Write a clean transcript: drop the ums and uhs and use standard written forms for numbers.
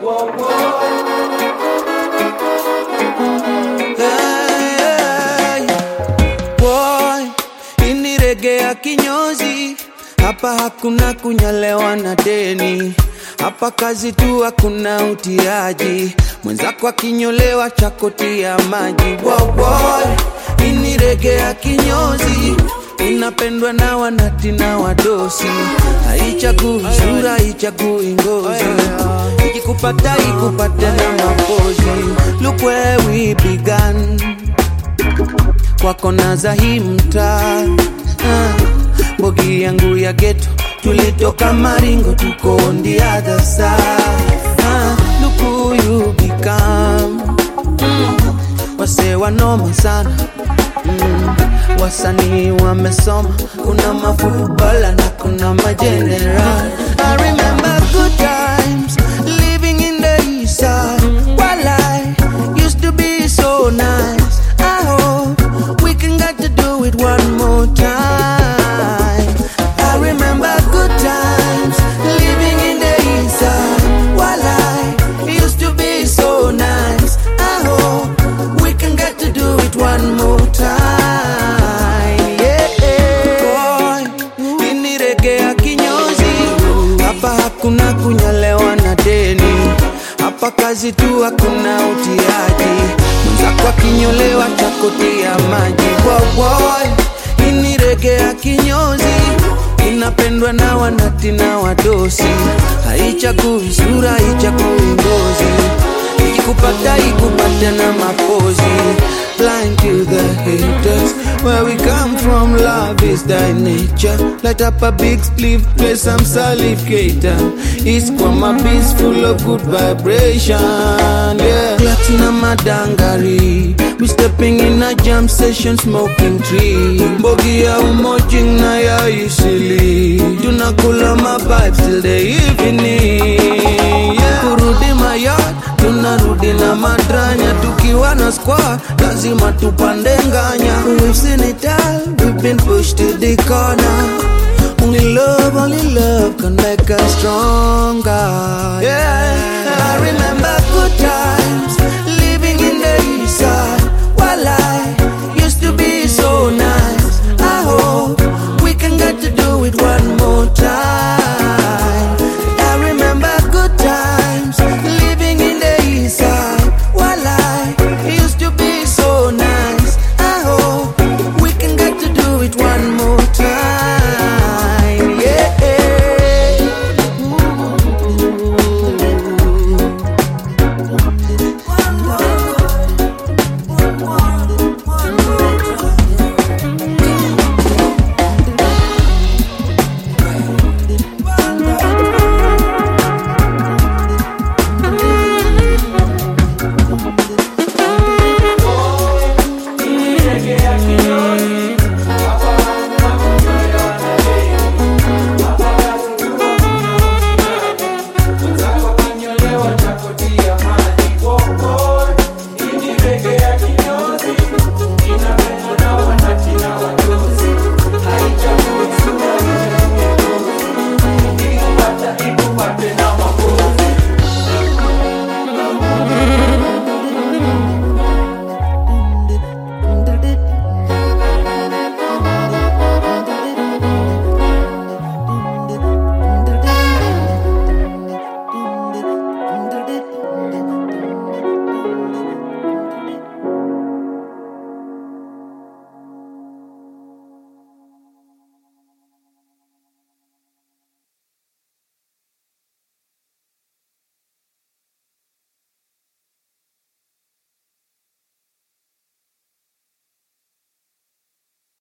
Hey, boy, ini reggae ya kinyozi. Hapa hakuna kunyalewa na deni. Hapa kazi tu hakuna utiaji. Mwenzako akinyolewa chakotia maji. Wow boy, ini reggae ya kinyozi. Inapendwa na wanati na wadosi. Haichagui sura, haichagui ngozi. Ikikupata ikupata na mapozi. Look where we began. Kwa kona za hii mtaa. Bogi yangu ya ghetto. Tulitoka Maringo tuko on the other side. Look who you become. Wase wanoma sana. Wasanii wamesoma. Kuna mafutbala na kuna majeneral. I remember good times living in the east side. While I used to be so nice. I hope we can get to do it one more time. I remember good times living in the east side. While I used to be so nice. I hope we can get to do it one more time. Hakuna kunyalewa na deni. Hapa kazi tu hakuna utiaji. Mwenzako akinyolewa chakotia maji. Wow boy, ini reggae ya kinyozi. Inapendwa na wanati na wadosi. Haichagui sura, haichagui ngozi. Ikikupata ikupata na mapozi. Blind to the haters. Where we come from, love is thy nature. Light up a big spliff, play some Salif-Keita. It's Kwama beats full of good vibration. Yeah, Platinum Madangari. We stepping in a jam session, smoking tree. Bogi ya umojing na ya isili. Tunakula ma vibes till the evening. Yeah, kurudi mayard, tunarudi na madranya. Tukiwa na squad, lazima tupande nganya. We've seen it all, we've been pushed to the corner. Only love can make us stronger. Yeah.